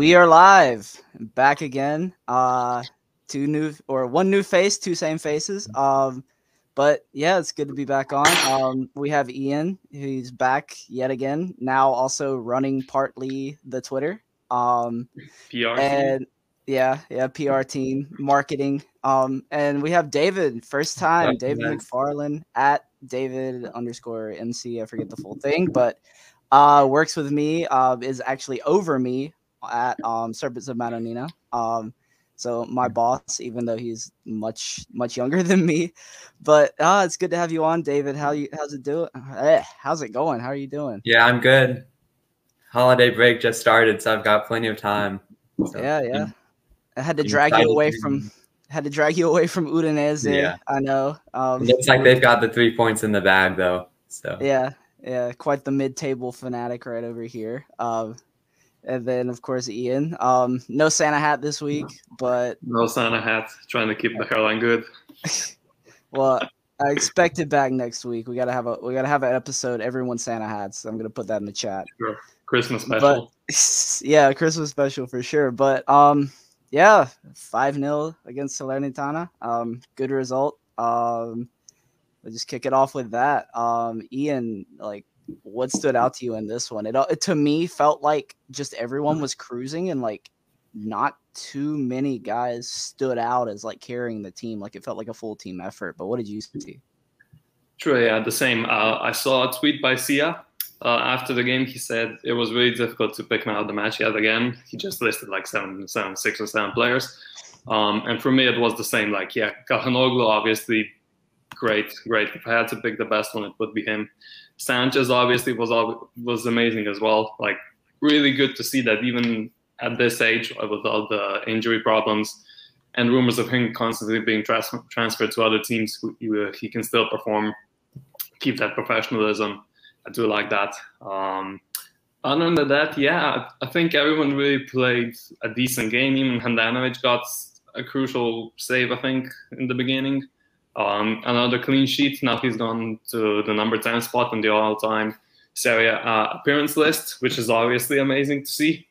We are live, back again. One new face, two same faces. But yeah, it's good to be back on. We have Ian, who's back yet again. Now also running partly the Twitter. PR and team. yeah, PR team, marketing. And we have David, first time, David McFarland at David_MC. I forget the full thing, but works with me, is actually over me at Serpents of Madonina. So my boss, even though he's much younger than me, but it's good to have you on, David. How's it doing? How's it going? How are you doing? Yeah, I'm good. Holiday break just started, so I've got plenty of time. So yeah. I had to drag you away from Udinese. Yeah. I know. It looks like they've got the 3 points in the bag, though. So yeah, quite the mid-table fanatic right over here. And then of course Ian. No Santa hat this week, but no Santa hat. Trying to keep the hairline good. Well, I expect it back next week. We gotta have an episode. Everyone Santa hats. I'm gonna put that in the chat. Sure. Christmas special. But, yeah, Christmas special for sure. But yeah, 5-0 against Salernitana. Good result. We'll just kick it off with that. Ian, like, what stood out to you in this one? It to me felt like just everyone was cruising and like not too many guys stood out as like carrying the team. Like it felt like a full team effort. But what did you see? True, yeah, the same. I saw a tweet by Sia after the game. He said it was really difficult to pick man of the match yet again. He just listed like 6 or 7 players. And for me, it was the same. Like, yeah, Calhanoglu, obviously, great. If I had to pick the best one, it would be him. Sanchez obviously was amazing as well. Like, really good to see that even at this age, with all the injury problems and rumors of him constantly being transferred to other teams, he can still perform, keep that professionalism. I do like that. Other than that, yeah, I think everyone really played a decent game. Even Handanovic got a crucial save, I think, in the beginning. Another clean sheet. Now he's gone to the number 10 spot on the all-time Serie A appearance list, which is obviously amazing to see.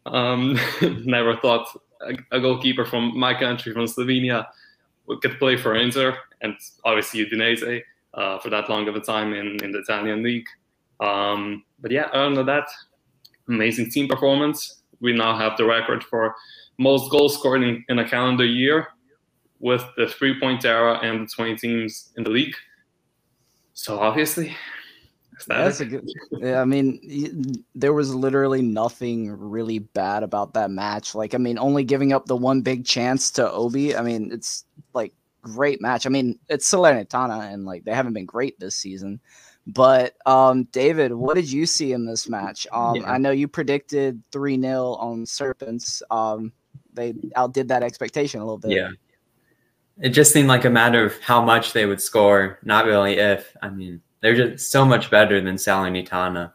Never thought a goalkeeper from my country, from Slovenia, could play for Inter, and obviously Udinese for that long of a time in the Italian league. But yeah, other than that, amazing team performance. We now have the record for most goals scored in a calendar year, with the 3-point era and the 20 teams in the league. So obviously, that's a good. Yeah, I mean, there was literally nothing really bad about that match. Like, I mean, only giving up the one big chance to Obi. I mean, it's like great match. I mean, it's Salernitana, and like they haven't been great this season. But David, what did you see in this match? I know you predicted 3-0 on Serpents. They outdid that expectation a little bit. Yeah. It just seemed like a matter of how much they would score, not really if. I mean, they're just so much better than Salernitana,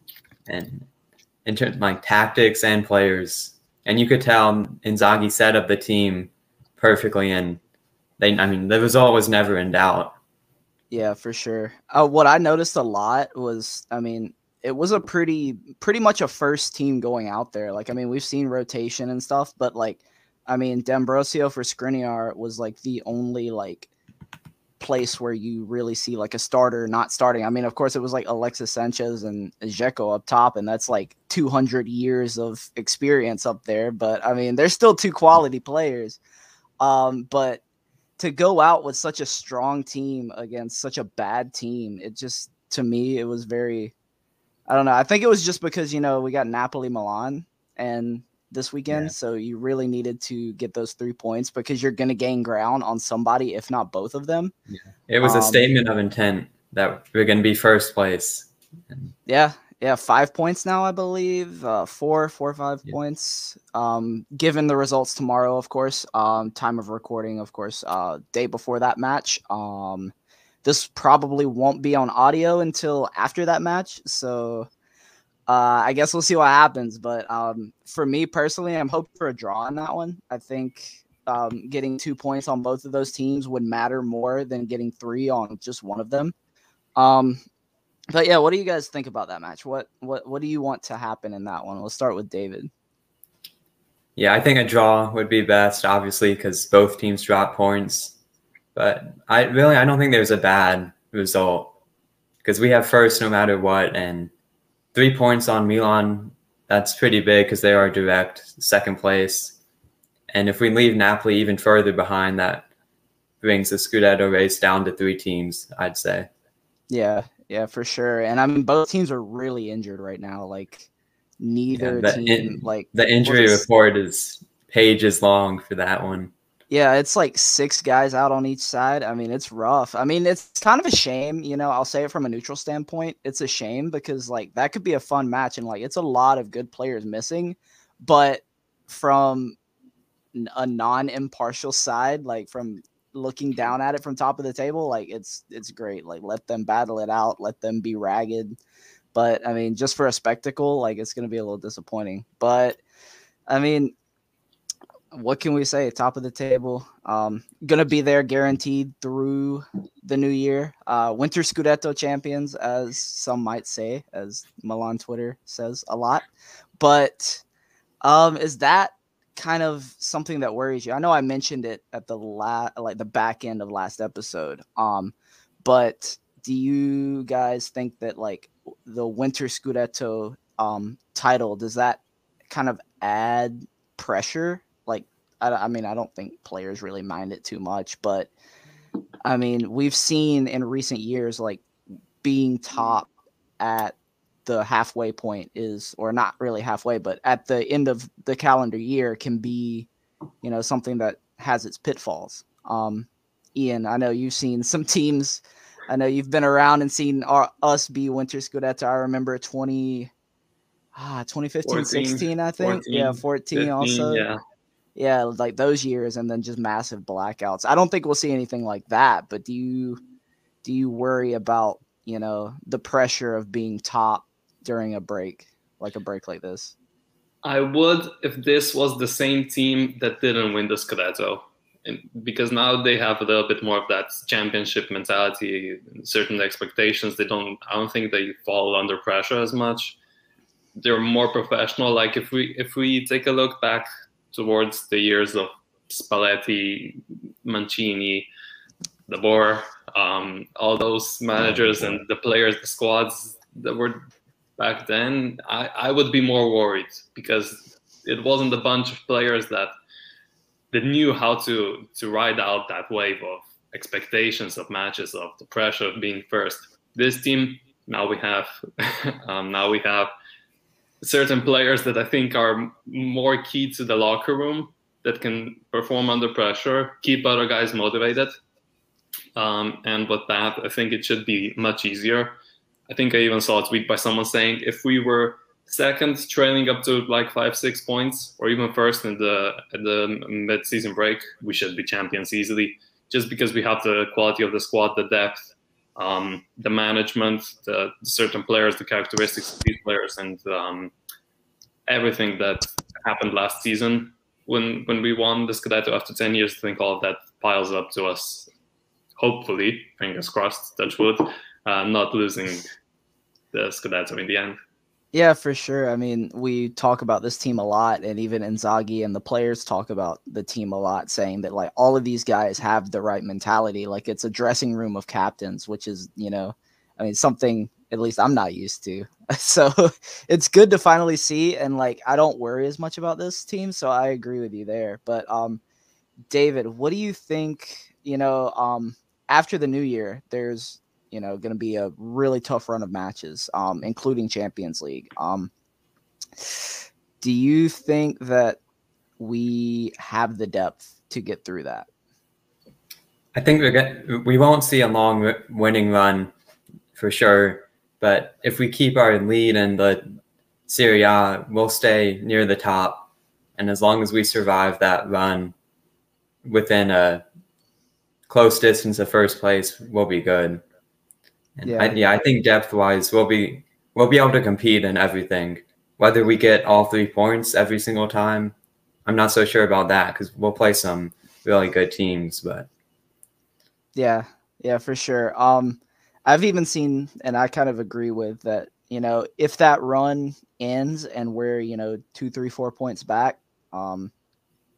and in terms of like tactics and players. And you could tell Inzaghi set up the team perfectly, and the result was never in doubt. Yeah, for sure. What I noticed a lot was, I mean, it was a pretty much a first team going out there. Like, I mean, we've seen rotation and stuff, but like, I mean, D'Ambrosio for Skriniar was like the only like place where you really see like a starter not starting. I mean, of course, it was like Alexis Sanchez and Dzeko up top, and that's like 200 years of experience up there. But I mean, they're still 2 quality players. But to go out with such a strong team against such a bad team, it just, to me, it was very, I don't know. I think it was just because, you know, we got Napoli Milan and this weekend. So you really needed to get those 3 points because you're going to gain ground on somebody, if not both of them. Yeah. It was a statement of intent that we're going to be first place. Yeah. 5 points now, I believe. 4 or 5 points. Given the results tomorrow, of course. Time of recording, of course. Day before that match. This probably won't be on audio until after that match. So I guess we'll see what happens. But for me personally, I'm hoping for a draw on that one. I think getting 2 points on both of those teams would matter more than getting 3 on just one of them. But yeah, what do you guys think about that match? What do you want to happen in that one? We'll start with David. Yeah, I think a draw would be best, obviously, because both teams drop points. But I don't think there's a bad result because we have first no matter what, and 3 points on Milan, that's pretty big because they are direct second place. And if we leave Napoli even further behind, that brings the Scudetto race down to 3 teams, I'd say. Yeah, for sure. And I mean, both teams are really injured right now. Like, neither team, the injury report is pages long for that one. Yeah, it's like 6 guys out on each side. I mean, it's rough. I mean, it's kind of a shame, I'll say it from a neutral standpoint. It's a shame because like that could be a fun match and like it's a lot of good players missing, but from a non-impartial side, like from looking down at it from top of the table, like it's great. Like let them battle it out, let them be ragged. But I mean, just for a spectacle, like it's going to be a little disappointing. But I mean, what can we say? Top of the table. Gonna be there guaranteed through the new year. Winter Scudetto champions, as some might say, as Milan Twitter says a lot. But is that kind of something that worries you? I know I mentioned it at the back end of last episode. But do you guys think that like the Winter Scudetto title, does that kind of add pressure? Like, I mean, I don't think players really mind it too much, but I mean, we've seen in recent years, like being top at the halfway point or not really halfway, but at the end of the calendar year can be, something that has its pitfalls. Ian, I know you've seen some teams. I know you've been around and seen us be Winter Scudetto. I remember 2015, 14, 16, I think. 14, 14 15, also. Yeah, like those years and then just massive blackouts. I don't think we'll see anything like that, but do you worry about, the pressure of being top during a break like this? I would if this was the same team that didn't win the Scudetto. Because now they have a little bit more of that championship mentality, certain expectations. I don't think they fall under pressure as much. They're more professional. Like if we take a look back towards the years of Spalletti, Mancini, De Boer, all those managers and the players, the squads that were back then, I would be more worried because it wasn't a bunch of players that knew how to ride out that wave of expectations of matches, of the pressure of being first. This team, now we have certain players that I think are more key to the locker room, that can perform under pressure, keep other guys motivated. And with that, I think it should be much easier. I think I even saw a tweet by someone saying if we were second, trailing up to like 5-6 points, or even first at the mid-season break, we should be champions easily, just because we have the quality of the squad, the depth, the management, the certain players, the characteristics of these players, and everything that happened last season when we won the Scudetto after 10 years. I think all of that piles up to us, hopefully, fingers crossed, touch wood, not losing the Scudetto in the end. Yeah, for sure. I mean, we talk about this team a lot, and even Inzaghi and the players talk about the team a lot, saying that like all of these guys have the right mentality. Like it's a dressing room of captains, which is, I mean, something at least I'm not used to. So it's good to finally see. And like, I don't worry as much about this team. So I agree with you there. But David, what do you think, after the new year, there's, going to be a really tough run of matches, including Champions League. Do you think that we have the depth to get through that? I think we won't see a long winning run for sure, but if we keep our lead in the Serie A, we'll stay near the top. And as long as we survive that run within a close distance of first place, we'll be good. And I think depth-wise, we'll be able to compete in everything. Whether we get all 3 points every single time, I'm not so sure about that because we'll play some really good teams. But yeah, for sure. I've even seen, and I kind of agree with that. If that run ends and we're 2, 3, 4 points back,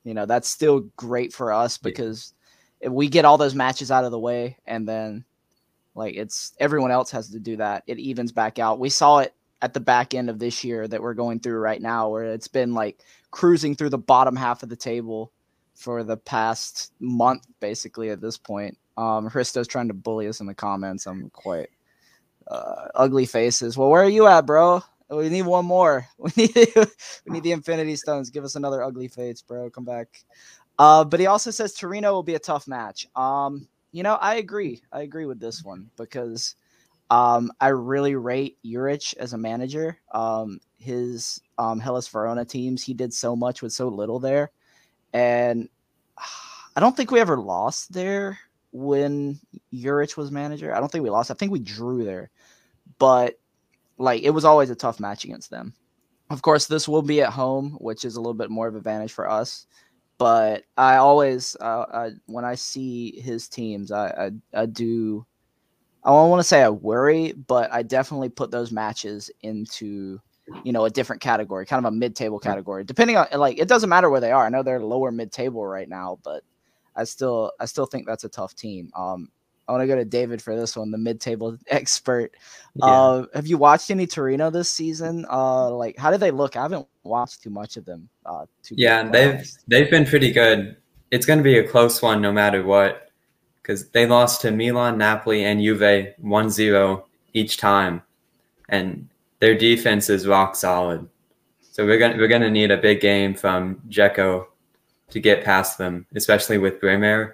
that's still great for us because if we get all those matches out of the way and then like it's everyone else has to do that, it evens back out. We saw it at the back end of this year that we're going through right now, where it's been like cruising through the bottom half of the table for the past month, basically at this point. Hristo's trying to bully us in the comments. I'm quite ugly faces. Well, where are you at, bro? We need one more. We need the Infinity Stones. Give us another ugly face, bro. Come back. But he also says Torino will be a tough match. I agree. I agree with this one because I really rate Juric as a manager. His Hellas Verona teams, he did so much with so little there. And I don't think we ever lost there when Juric was manager. I don't think we lost. I think we drew there. But like it was always a tough match against them. Of course, this will be at home, which is a little bit more of an advantage for us. But I always, when I see his teams, I do. I don't want to say I worry, but I definitely put those matches into, a different category, kind of a mid-table category. Depending on, like, it doesn't matter where they are. I know they're lower mid-table right now, but I still think that's a tough team. I want to go to David for this one, the mid-table expert. Yeah. Have you watched any Torino this season? Like, how do they look? I haven't watched too much of them. They've been pretty good. It's going to be a close one no matter what, because they lost to Milan, Napoli, and Juve 1-0 each time, and their defense is rock solid. So we're gonna need a big game from Dzeko to get past them, especially with Bremer.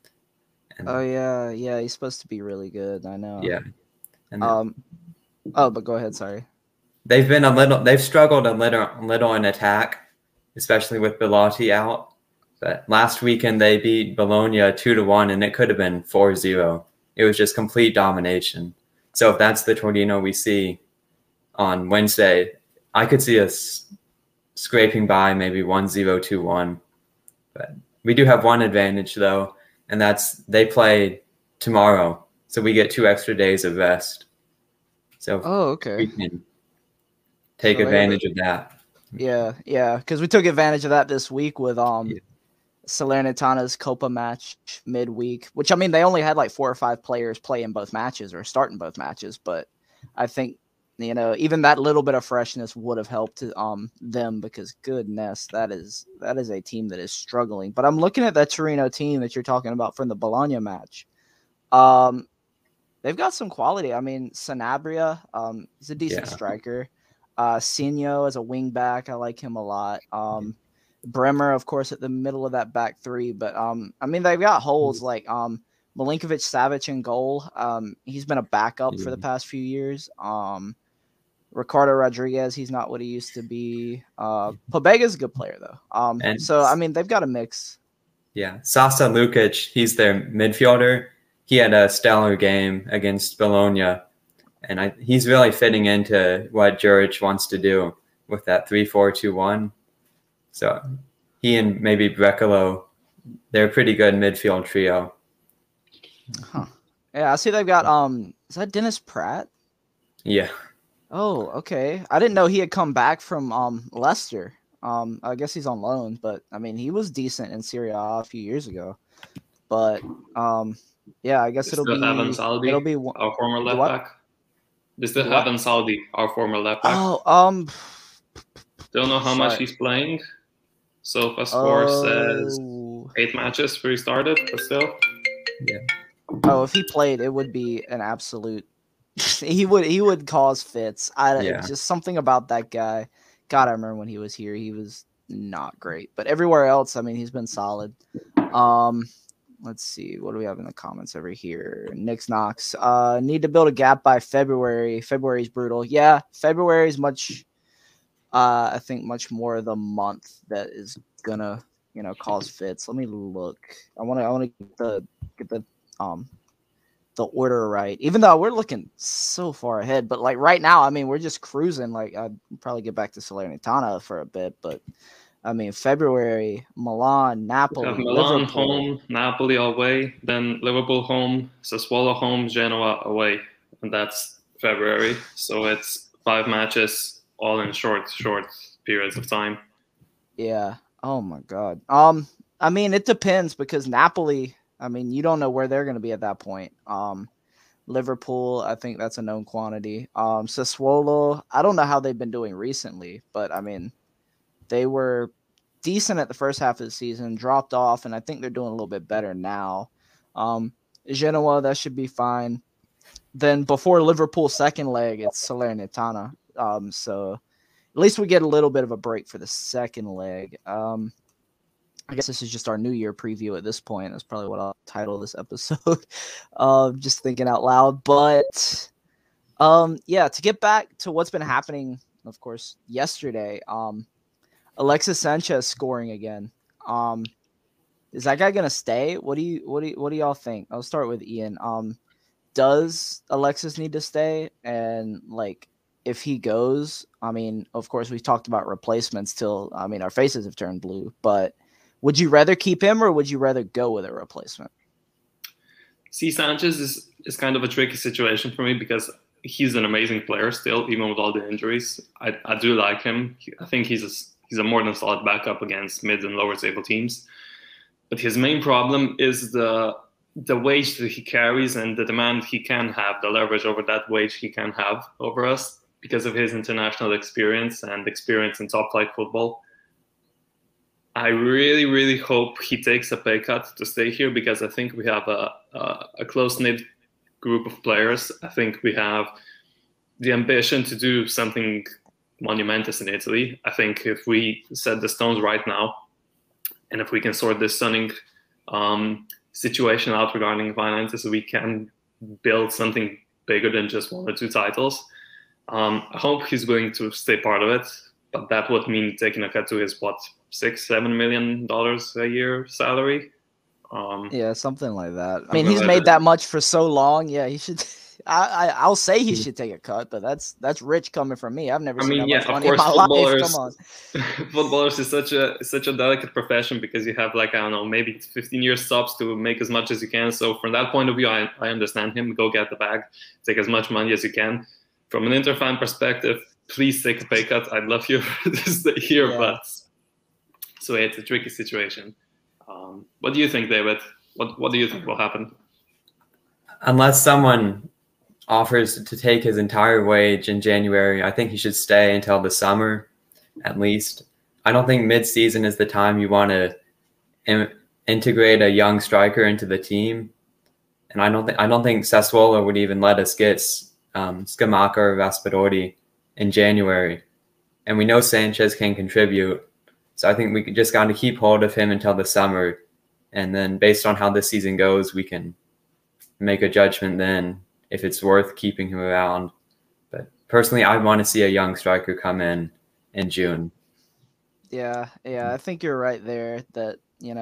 Yeah, he's supposed to be really good. I know. Yeah. And but go ahead. Sorry. They've struggled a little in attack, especially with Belotti out. But last weekend they beat Bologna 2-1, and it could have been 4-0. It was just complete domination. So if that's the Torino we see on Wednesday, I could see us scraping by maybe 1-0, 2-1. But we do have one advantage though, and that's they play tomorrow, so we get 2 extra days of rest. So okay, we can take advantage of that. Yeah, because we took advantage of that this week with Salernitana's Copa match midweek, which I mean they only had like 4 or 5 players play in both matches or start in both matches, but I think even that little bit of freshness would have helped them because goodness, that is a team that is struggling. But I'm looking at that Torino team that you're talking about from the Bologna match. They've got some quality. I mean, Sanabria, he's a decent striker. Signo as a wing back, I like him a lot. Bremer, of course, at the middle of that back three. But I mean, they've got holes like Milinkovic Savic in goal. He's been a backup for the past few years. Ricardo Rodriguez, he's not what he used to be. Pobega's a good player though. So I mean, they've got a mix. Yeah, Sasa Lukic, he's their midfielder. He had a stellar game against Bologna, and he's really fitting into what Juric wants to do with that 3-4-2-1. So he and maybe Brecalo, they're a pretty good midfield trio. Huh. Yeah, I see they've got is that Dennis Pratt? Yeah. Oh, okay. I didn't know he had come back from Leicester. I guess he's on loan, but I mean he was decent in Serie A a few years ago. But yeah, I guess it'll be our former left back. They still have Ansaldi, our former left back. Oh, don't know how much he's playing. SofaScore says 8 matches where he started, but still. Yeah. Oh, if he played, it would be an absolute. he would cause fits. Just something about that guy. God, I remember when he was here, he was not great. But everywhere else, I mean, he's been solid. Let's see. What do we have in the comments over here? Nick Knox. Need to build a gap by February. February's brutal. Yeah, February's much. I think much more the month that is gonna, cause fits. Let me look. I want to get the order right. Even though we're looking so far ahead, but like right now, I mean, we're just cruising. Like I'd probably get back to Salernitana for a bit, but I mean, February, Milan, Napoli, Milan Liverpool. Home, Napoli away, then Liverpool home, Sassuolo home, Genoa away, and that's February. So it's 5 matches, all in short periods of time. Yeah. Oh my God. I mean, it depends because Napoli, I mean, you don't know where they're going to be at that point. Liverpool, I think that's a known quantity. Sassuolo, I don't know how they've been doing recently, but I mean, they were decent at the first half of the season, dropped off, and I think they're doing a little bit better now. Genoa, that should be fine. Then before Liverpool's second leg, it's Salernitana. So at least we get a little bit of a break for the second leg. I guess this is just our New Year preview at this point. That's probably what I'll title this episode. Just thinking out loud. But yeah, to get back to what's been happening, of course, yesterday, Alexis Sanchez scoring again. Is that guy gonna stay? What do y'all think? I'll start with Ian. Does Alexis need to stay? And like, if he goes, I mean, of course, we've talked about replacements till, I mean, our faces have turned blue, but would you rather keep him or would you rather go with a replacement? See, Sanchez is kind of a tricky situation for me because he's an amazing player still, even with all the injuries. I do like him. I think he's a more than solid backup against mid and lower table teams. But his main problem is the wage that he carries and the demand he can have, the leverage over that wage he can have over us because of his international experience and experience in top flight football. I really, really hope he takes a pay cut to stay here because I think we have a close-knit group of players. I think we have the ambition to do something monumentous in Italy. I think if we set the stones right now, and if we can sort this stunning situation out regarding finances, we can build something bigger than just 1 or 2 titles. I hope he's willing to stay part of it, but that would mean taking a cut to his, $6-7 million a year salary. Yeah, something like that. I mean, he's made that much for so long. Yeah, he should. I'll say he should take a cut, but that's rich coming from me. I've never seen that much money in my life. Come on. Footballers is such a delicate profession because you have, like, I don't know, maybe 15-year stops to make as much as you can. So from that point of view, I understand him. Go get the bag, take as much money as you can. From an Inter fan perspective, please take a pay cut. I'd love you to stay here, but so it's a tricky situation. What do you think, David? What do you think will happen? Unless someone offers to take his entire wage in January, I think he should stay until the summer, at least. I don't think mid-season is the time you want to integrate a young striker into the team, and I don't think Sassuolo would even let us get Scamacca or Raspadori in January, and we know Sanchez can contribute. So I think we just got to keep hold of him until the summer, and then based on how this season goes, we can make a judgment then if it's worth keeping him around. But personally, I want to see a young striker come in June. Yeah, I think you're right there that,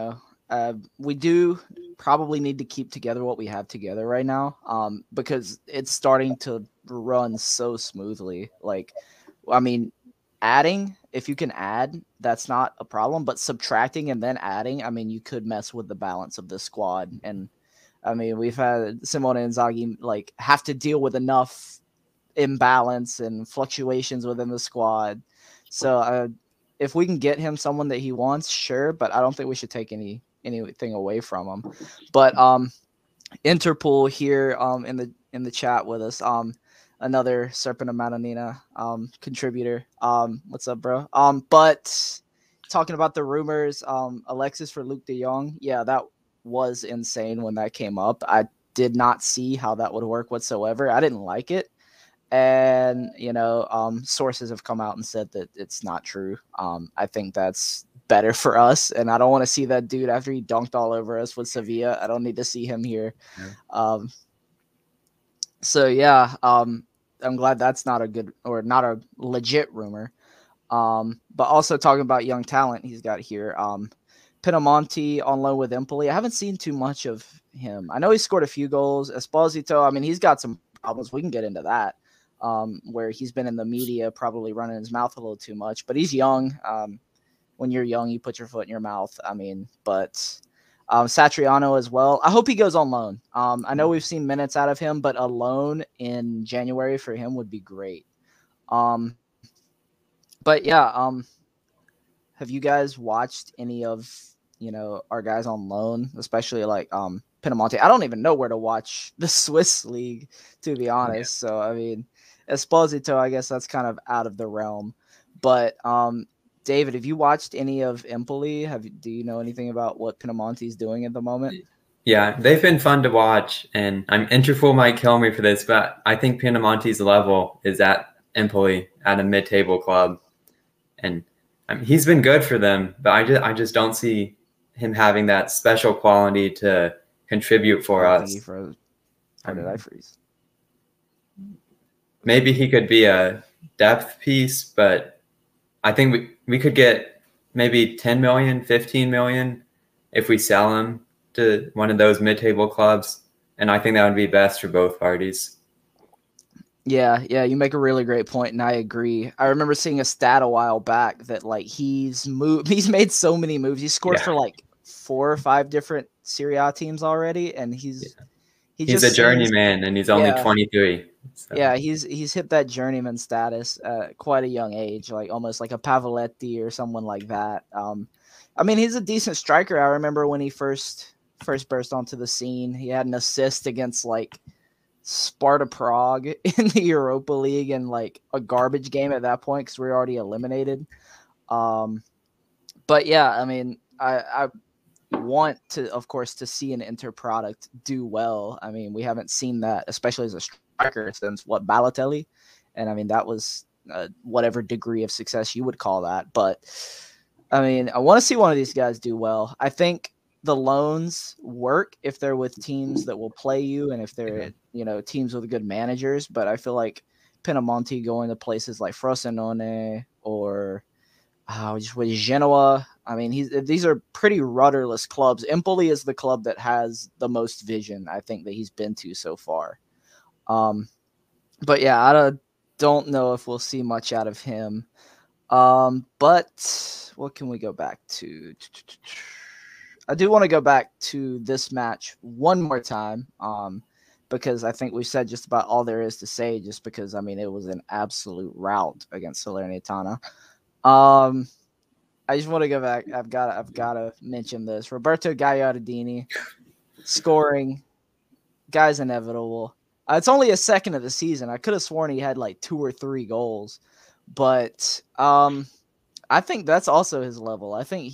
we do probably need to keep together what we have together right now, because it's starting to run so smoothly. Like, I mean, adding, if you can add, that's not a problem, but subtracting and then adding, I mean, you could mess with the balance of the squad. And I mean, we've had Simone Inzaghi like have to deal with enough imbalance and fluctuations within the squad. So if we can get him someone that he wants, sure, but I don't think we should take anything away from him. But Interpol here in the chat with us, another Serpent of Madonnina contributor. What's up, bro? But talking about the rumors, Alexis for Luuk de Jong, yeah, that was insane when that came up. I did not see how that would work whatsoever. I didn't like it. And, sources have come out and said that it's not true. I think that's better for us. And I don't want to see that dude after he dunked all over us with Sevilla. I don't need to see him here. Yeah. I'm glad that's not a legit rumor. But also talking about young talent he's got here. Pinamonti on loan with Empoli. I haven't seen too much of him. I know he scored a few goals. Esposito, I mean, he's got some problems. We can get into that, where he's been in the media probably running his mouth a little too much. But he's young. When you're young, you put your foot in your mouth. I mean, but Satriano as well. I hope he goes on loan. I know we've seen minutes out of him, but a loan in January for him would be great. But yeah, have you guys watched any of our guys on loan, especially like Pinamonti? I don't even know where to watch the Swiss league, to be honest. So I mean, Esposito, I guess that's kind of out of the realm. But David, have you watched any of Empoli? Do you know anything about what Pinamonti's doing at the moment? Yeah, they've been fun to watch, and Interful might kill me for this, but I think Pinamonti's level is at Empoli, at a mid-table club, and he's been good for them, but I just don't see him having that special quality to contribute for us. How did I freeze? Maybe he could be a depth piece, but I think we could get maybe 10 million, 15 million if we sell him to one of those mid-table clubs, and I think that would be best for both parties. Yeah, you make a really great point, and I agree. I remember seeing a stat a while back that like he's made so many moves. He scored for like 4 or 5 different Serie A teams already, and he's a journeyman, and he's only 23. So. Yeah, he's hit that journeyman status at quite a young age, like almost like a Pavoletti or someone like that. I mean, he's a decent striker. I remember when he first burst onto the scene, he had an assist against like Sparta Prague in the Europa League and like a garbage game at that point because we were already eliminated. But yeah, I mean, I want to, of course, to see an Inter product do well. I mean, we haven't seen that, especially as a striker, since Balotelli, and I mean that was whatever degree of success you would call that. But I mean, I want to see one of these guys do well. I think the loans work if they're with teams that will play you and if they're teams with good managers. But I feel like Pinamonti going to places like Frosinone or just with Genoa. I mean, these are pretty rudderless clubs. Empoli is the club that has the most vision, I think, that he's been to so far. But yeah, I don't know if we'll see much out of him. But what can we go back to? I do want to go back to this match one more time, because I think we've said just about all there is to say, just because, I mean, it was an absolute rout against Salernitana. I just want to go back. I've got to mention this. Roberto Gagliardini scoring. Guy's inevitable. It's only his second of the season. I could have sworn he had like 2 or 3 goals, but I think that's also his level. I think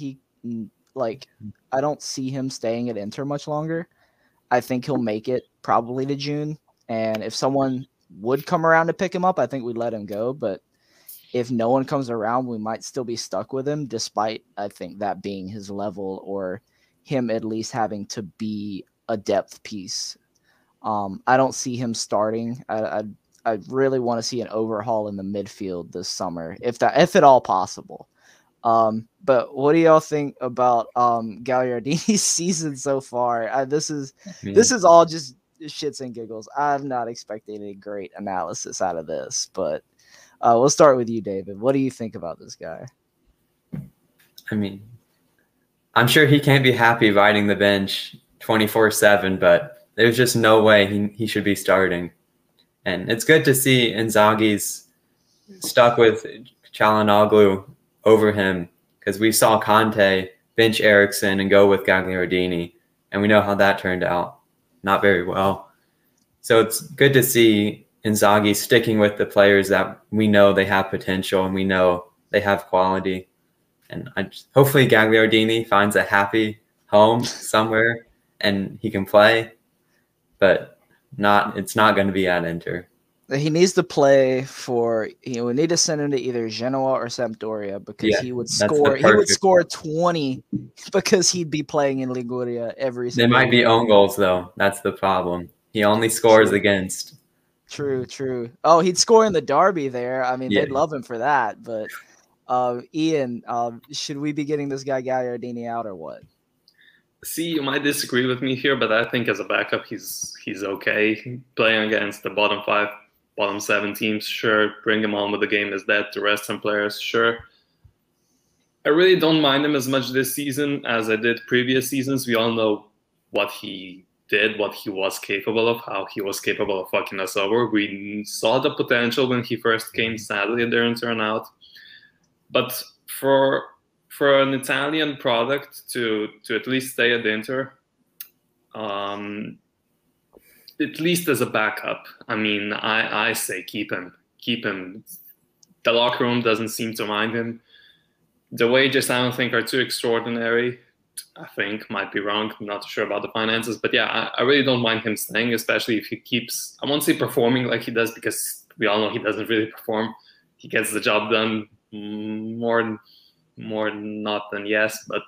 I don't see him staying at Inter much longer. I think he'll make it probably to June, and if someone would come around to pick him up, I think we'd let him go. But if no one comes around, we might still be stuck with him, despite I think that being his level or him at least having to be a depth piece. I don't see him starting. I really want to see an overhaul in the midfield this summer, if at all possible. But what do y'all think about Gagliardini's season so far? This is all just shits and giggles. I'm not expecting a great analysis out of this, but we'll start with you, David. What do you think about this guy? I mean, I'm sure he can't be happy riding the bench 24/7, but there's just no way he should be starting. And it's good to see Inzaghi's stuck with Çalhanoğlu over him, because we saw Conte bench Eriksen and go with Gagliardini, and we know how that turned out. Not very well. So it's good to see Inzaghi sticking with the players that we know they have potential and we know they have quality. And hopefully Gagliardini finds a happy home somewhere and he can play, but it's not going to be at Inter. He needs to play for. He would need to send him to either Genoa or Sampdoria, because he would score. He would score 20 because he'd be playing in Liguria every. They might be own goals though. That's the problem. He only scores against. True. Oh, he'd score in the derby there. I mean, they'd love him for that. But Ian, should we be getting this guy Gagliardini out or what? See, you might disagree with me here, but I think as a backup, he's okay. Playing against the bottom 5, bottom 7 teams, sure. Bring him on with the game as that to rest some players, sure. I really don't mind him as much this season as I did previous seasons. We all know what he did, what he was capable of, how he was capable of fucking us over. We saw the potential when he first came. Sadly, it didn't turn out. But for for an Italian product to at least stay at Inter, at least as a backup. I mean, I say keep him. The locker room doesn't seem to mind him. The wages I don't think are too extraordinary. I think might be wrong. I'm not sure about the finances, but yeah, I really don't mind him staying, especially if he keeps. I won't say performing like he does, because we all know he doesn't really perform. He gets the job done more not than yes, but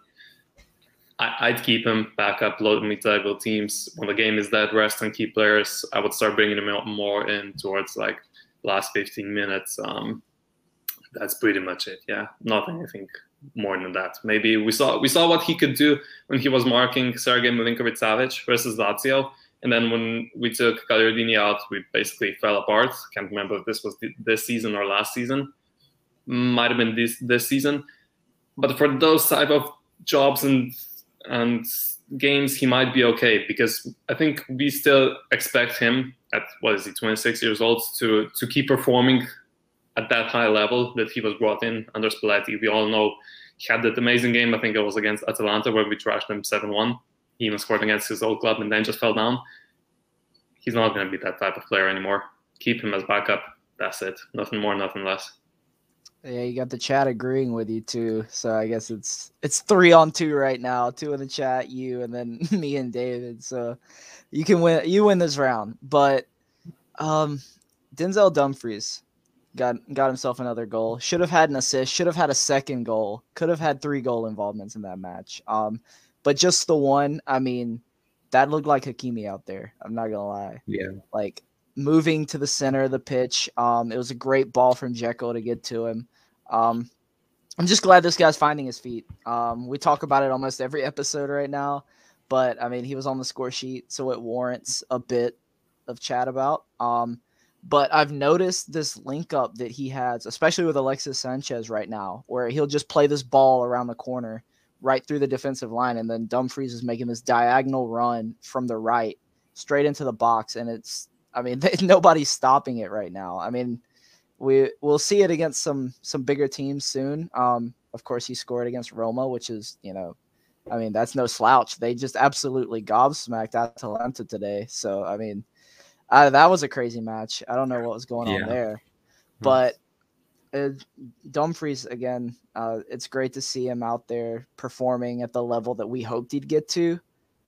I'd keep him back up low to mid-table teams. When the game is dead, rest and key players, I would start bringing him more in towards like last 15 minutes. That's pretty much it. Yeah, not anything more than that. Maybe we saw what he could do when he was marking Sergej Milinkovic-Savic versus Lazio, and then when we took Gagliardini out, we basically fell apart. Can't remember if this was this season or last season. Might have been this season. But for those type of jobs and games, he might be okay, because I think we still expect him at, 26 years old, to keep performing at that high level that he was brought in under Spalletti. We all know he had that amazing game, I think it was against Atalanta, where we trashed them 7-1. He even scored against his old club and then just fell down. He's not going to be that type of player anymore. Keep him as backup. That's it. Nothing more, nothing less. Yeah, you got the chat agreeing with you too. So I guess it's 3-on-2 right now. 2 in the chat, you, and then me and David. So you can win. You win this round. But Denzel Dumfries got himself another goal. Should have had an assist. Should have had a second goal. Could have had 3 goal involvements in that match. But just the one. I mean, that looked like Hakimi out there. I'm not gonna lie. Yeah. Like, moving to the center of the pitch. It was a great ball from Dzeko to get to him. I'm just glad this guy's finding his feet. We talk about it almost every episode right now, but I mean, he was on the score sheet, so it warrants a bit of chat about. But I've noticed this link up that he has, especially with Alexis Sanchez right now, where he'll just play this ball around the corner right through the defensive line, and then Dumfries is making this diagonal run from the right straight into the box, and it's, I mean, nobody's stopping it right now. I mean, we'll see it against some bigger teams soon. Of course, he scored against Roma, which is, I mean, that's no slouch. They just absolutely gobsmacked Atalanta today. So, I mean, that was a crazy match. I don't know what was going on there. But Dumfries, again, it's great to see him out there performing at the level that we hoped he'd get to.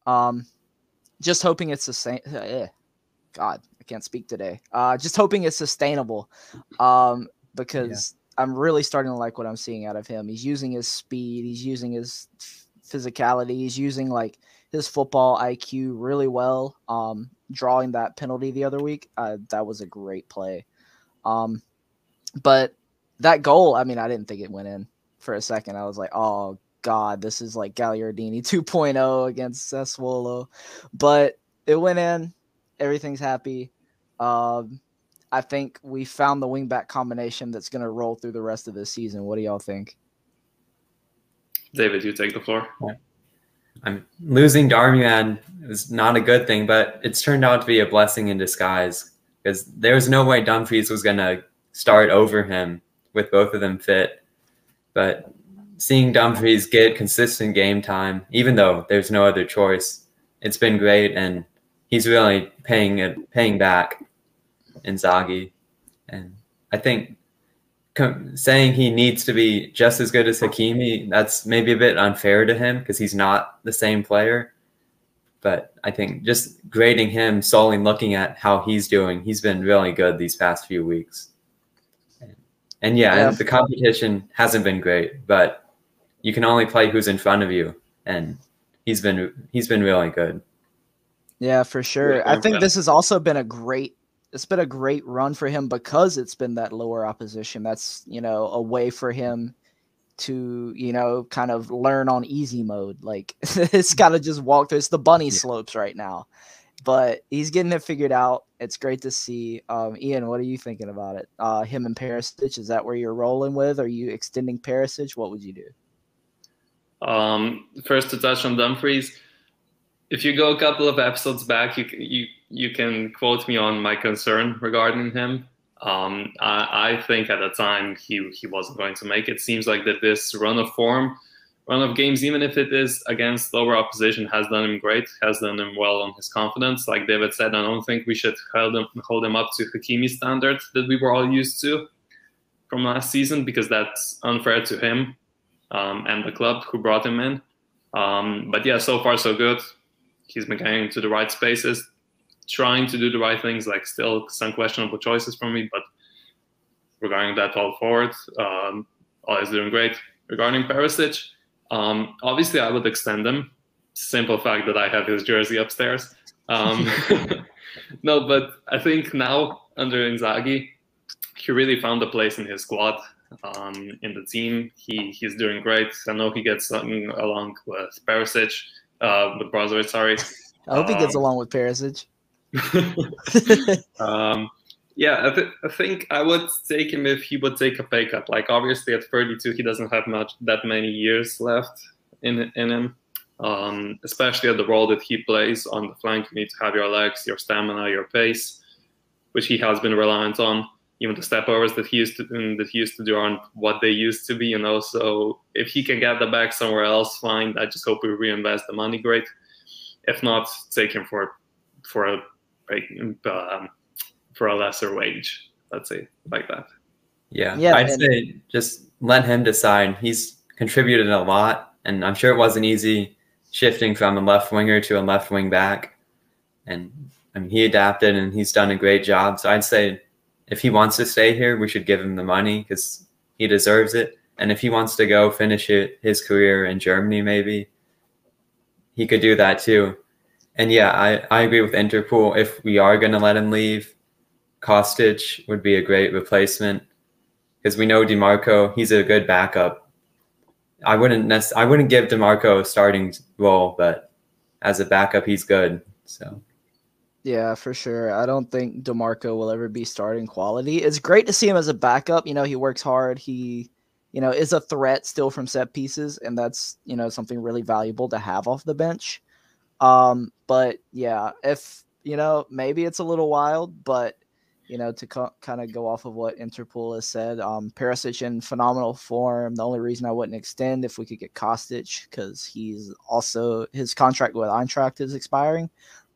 Just hoping it's the same. God, I can't speak today. Just hoping it's sustainable, because I'm really starting to like what I'm seeing out of him. He's using his speed. He's using his physicality. He's using like his football IQ really well. Drawing that penalty the other week, that was a great play. But that goal, I mean, I didn't think it went in for a second. I was like, oh God, this is like Gagliardini 2.0 against Sassuolo. But it went in. Everything's happy. I think we found the wingback combination that's going to roll through the rest of the season. What do y'all think? David, you take the floor. I'm losing Darmian is not a good thing, but it's turned out to be a blessing in disguise, because there was no way Dumfries was going to start over him with both of them fit. But seeing Dumfries get consistent game time, even though there's no other choice, it's been great, and he's really paying back Inzaghi. And I think saying he needs to be just as good as Hakimi, that's maybe a bit unfair to him, because he's not the same player. But I think just grading him solely looking at how he's doing, he's been really good these past few weeks. And the competition hasn't been great, but you can only play who's in front of you, and he's been really good. Yeah, for sure. I think this has also been a great run for him, because it's been that lower opposition. That's, a way for him to, kind of learn on easy mode. Like, it's got to just walk through. It's the bunny slopes right now, but he's getting it figured out. It's great to see. Ian, what are you thinking about it? Him and Perisic, is that where you're rolling with? Are you extending Perisic? What would you do? First, to touch on Dumfries, if you go a couple of episodes back, you can quote me on my concern regarding him. I think at the time he wasn't going to make it. Seems like that this run of form run of games, even if it is against lower opposition, has done him great, has done him well on his confidence. Like David said, I don't think we should hold him up to Hakimi standards that we were all used to from last season, because that's unfair to him and the club who brought him in. But yeah, so far so good. He's been getting into the right spaces, trying to do the right things, like still some questionable choices from me, but regarding that all forward, all is doing great. Regarding Perisic, obviously I would extend him. Simple fact that I have his jersey upstairs. No, but I think now under Inzaghi, he really found a place in his squad, in the team. He's doing great. I know he gets along with Perisic, with Brozovic, sorry. I hope he gets along with Perisic. Yeah, I think I would take him if he would take a pay cut. Like obviously at 32, he doesn't have that many years left in him. Especially at the role that he plays on the flank, you need to have your legs, your stamina, your pace, which he has been reliant on. Even the step overs that he used to do aren't what they used to be, you know. So if he can get the back somewhere else, fine. I just hope we reinvest the money, great. If not, take him for a lesser wage, let's say, like that. Yeah, I'd say just let him decide. He's contributed a lot, and I'm sure it wasn't easy shifting from a left winger to a left wing back. And I mean, he adapted, and he's done a great job. So I'd say if he wants to stay here, we should give him the money because he deserves it. And if he wants to go finish his career in Germany, maybe he could do that too. And yeah, I agree with Interpol. If we are going to let him leave, Kostic would be a great replacement because we know DiMarco, he's a good backup. I wouldn't give DiMarco a starting role, but as a backup, he's good. So. Yeah, for sure. I don't think DiMarco will ever be starting quality. It's great to see him as a backup. You know, he works hard. He, you know, is a threat still from set pieces, and that's, you know, something really valuable to have off the bench. But yeah, if, you know, maybe it's a little wild, but, you know, to kind of go off of what Interpol has said, Perisic in phenomenal form. The only reason I wouldn't extend if we could get Kostic, because he's also, his contract with Eintracht is expiring.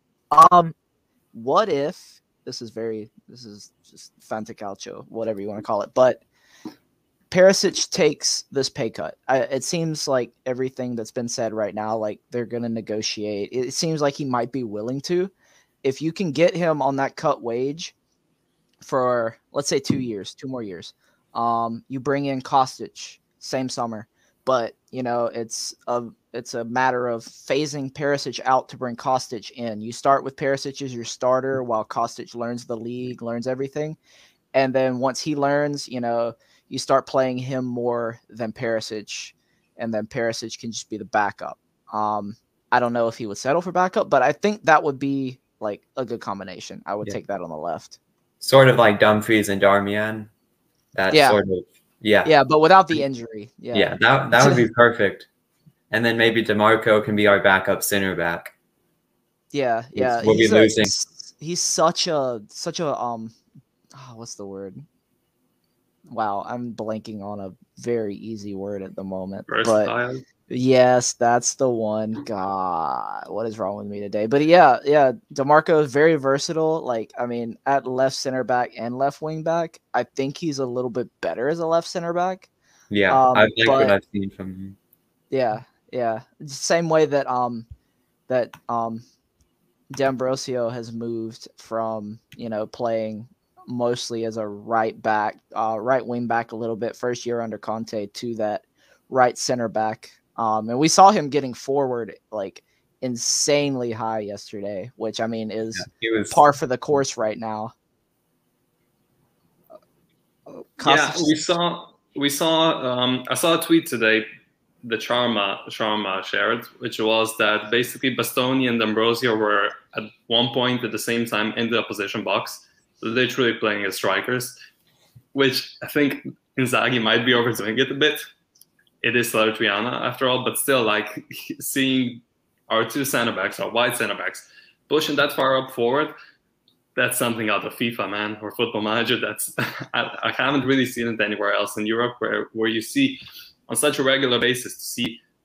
What if this is just Fantacalcio, whatever you want to call it, but Perisic takes this pay cut? It seems like everything that's been said right now, like they're going to negotiate. It seems like he might be willing to. If you can get him on that cut wage for, let's say, 2 more years, you bring in Kostic same summer, but you know it's a matter of phasing Perisic out to bring Kostic in. You start with Perisic as your starter while Kostic learns the league, learns everything. And then once he learns, you know, you start playing him more than Perisic, and then Perisic can just be the backup. I don't know if he would settle for backup, but I think that would be like a good combination. I would take that on the left. Sort of like Dumfries and Darmian. Yeah, but without the injury. Yeah, that would be perfect. And then maybe DiMarco can be our backup center back. Yeah. We'll be losing. He's such a what's the word? Wow, I'm blanking on a very easy word at the moment. Versatile. But yes, that's the one. God, what is wrong with me today? But yeah, DiMarco is very versatile. Like, I mean, at left center back and left wing back, I think he's a little bit better as a left center back. Yeah, I like what I've seen from him. Yeah. Same way that D'Ambrosio has moved from, you know, playing mostly as a right wing back a little bit first year under Conte to that right center back. And we saw him getting forward like insanely high yesterday, which I mean is par for the course right now. Yeah, we saw I saw a tweet today that Sharma shared, which was that basically Bastoni and D'Ambrosio were at one point at the same time in the opposition box, literally playing as strikers, which I think Inzaghi might be overdoing it a bit. It is Salernitana after all, but still, like, seeing our two center backs, our wide center backs, pushing that far up forward, that's something out of FIFA, man, or Football Manager. That's I haven't really seen it anywhere else in Europe where you see on such a regular basis to see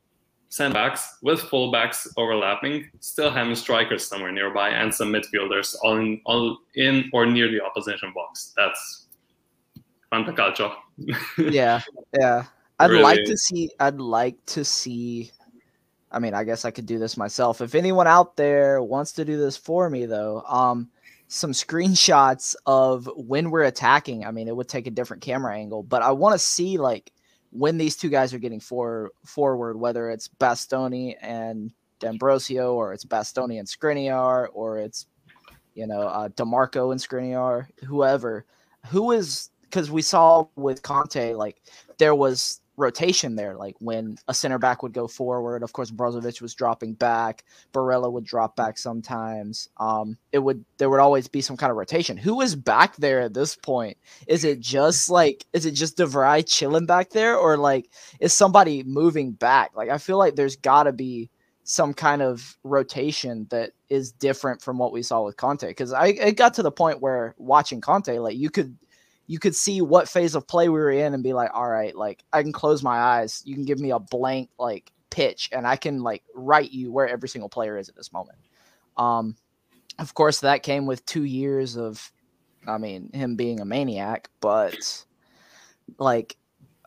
center backs with fullbacks overlapping, still having strikers somewhere nearby, and some midfielders all in or near the opposition box. That's fantacalcio. Yeah, yeah. I'd Really like to is. see. I'd like to see. I mean, I guess I could do this myself. If anyone out there wants to do this for me, though, some screenshots of when we're attacking. I mean, it would take a different camera angle, but I want to see like when these two guys are getting forward, whether it's Bastoni and D'Ambrosio, or it's Bastoni and Skriniar, or it's DeMarco and Skriniar, whoever, who is, because we saw with Conte, like there was rotation there. Like when a center back would go forward, of course, Brozovic was dropping back. Barella would drop back sometimes. There would always be some kind of rotation. Who is back there at this point? Is it just De Vrij chilling back there, or like is somebody moving back? Like I feel like there's got to be some kind of rotation that is different from what we saw with Conte. Because it got to the point where watching Conte, like you could see what phase of play we were in and be like, all right, like I can close my eyes. You can give me a blank like pitch and I can like write you where every single player is at this moment. Of course that came with 2 years of, him being a maniac, but like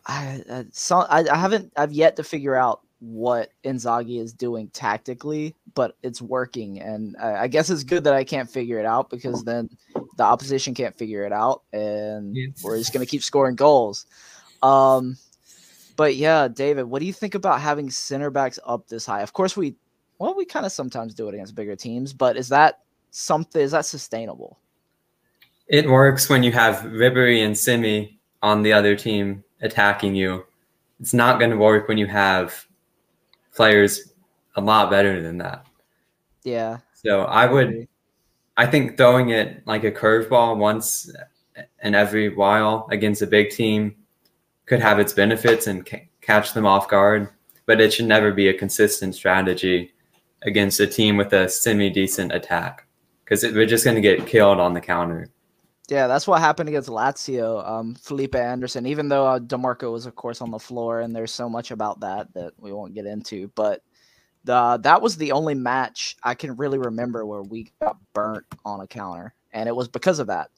I've yet to figure out what Inzaghi is doing tactically, but it's working. And I guess it's good that I can't figure it out, because then the opposition can't figure it out and we're just going to keep scoring goals. But yeah, David, what do you think about having center backs up this high? Of course we kind of sometimes do it against bigger teams, but is that sustainable? It works when you have Ribery and Simi on the other team attacking you. It's not going to work when you have players a lot better than that. Yeah. So I think throwing it like a curveball once and every while against a big team could have its benefits and catch them off guard, but it should never be a consistent strategy against a team with a semi-decent attack, because we're just going to get killed on the counter. Yeah, that's what happened against Lazio. Felipe Anderson, even though DeMarco was, of course, on the floor, and there's so much about that we won't get into, but that was the only match I can really remember where we got burnt on a counter, and it was because of that.